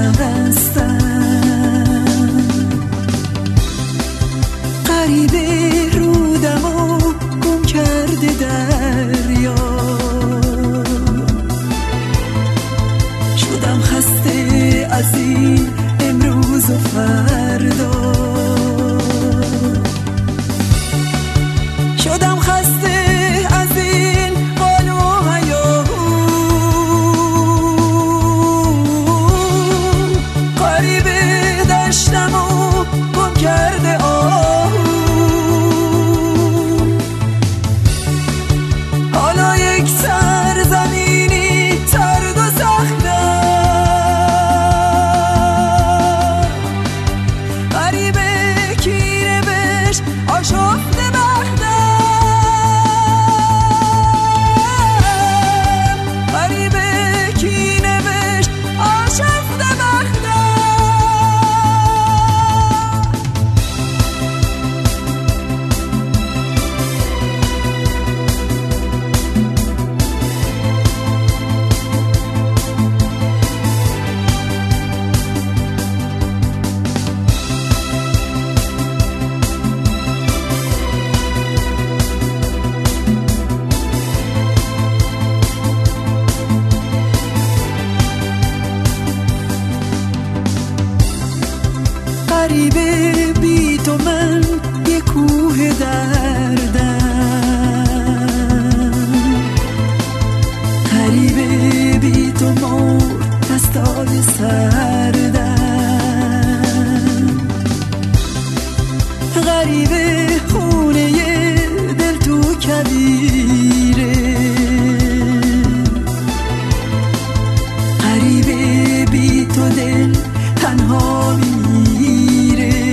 هستم. غریبه رودمو گم کرده دریا، شدم خسته از این امروز و فردا، شدم خسته از این قال و هیاهو. غریبه دشتمو گم کرده آهو، حالا یک سرزمینی ترد و سختم. غریبه کی نوشت آشفته بختم، غریبه کی نوشت آشفته بختم. غریبه بی تو من یه کوه دردم، غریبه بی تو مور دستای سردم، غریبه خونه دل تو کبیره، غریبه بی تو دل تنها میره.